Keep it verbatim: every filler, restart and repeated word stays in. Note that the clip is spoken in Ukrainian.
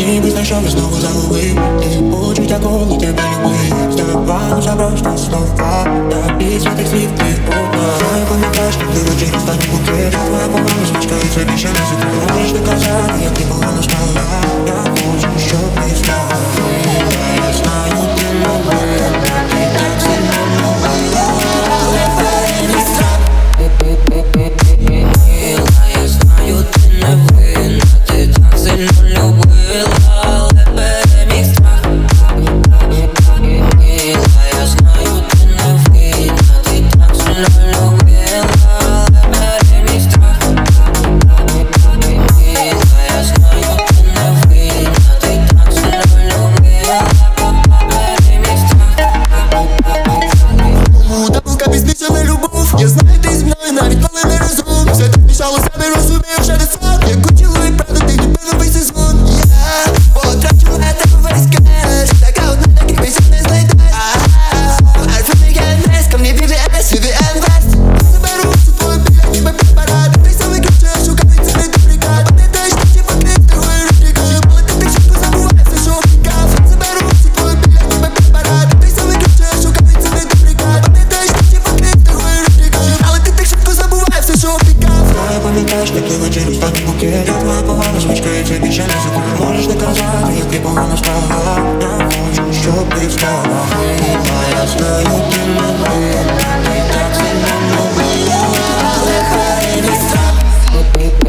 ніби знайшов і знову загубив. Ти почуття, коли тебе любив. Здавалося просто слова, та після тих слів ти одна. Знаю, пам'ятаєш, коли вечір останній букет. Твоя погана смачка і це більше не секрет. Можеш не казати, як ти погано стала. Я хочу, щоб ти стала. Я знаю, ти новина, ти так сильно новина. Але переміг страх. Мила, я знаю, ти не винна. Ти так сильно любила, але переміг страх. Мила, я знаю, ти не винна. Ти так сильно любила, але переміг страх. Мила, я знаю, ти не винна. Ти так сильно любила, переміг страх. Дамка пізничана любов. Я знаю, ти зі мною навіть коли не розум. Все так мішало себе, розумію, вже не сон. Як хотіло і правда, ти любив новий сезон. Я потрачу на тебе весь кеш. Така одна, таких пісень не знайдеш. А це не ГНС, ко мне ві ві ес, ві ві ен West. Заберу всю твою біля, ніби препарат. Ти саме ключі, я шукаю, це не дублікат. Не те, що ще покрив другої руки. Але ти так швидко забуваєш, все, що втікав. Заберу всю твою біля, ніби препарат. Ти саме ключі, я шукаю, це не дублікат. Не те, що ще покрив другої руки. Але ти так швидко забуваєш, все, що втікав. Знаю, пам'ятаєш, коли вечір останній букет. Твоя погана смачка і це більше не секрет. Можеш не казати, як ти погано стала. Я хочу, щоб ти стала. Мила, я знаю, ти не винна. Ти так сильно любила, але переміг страх.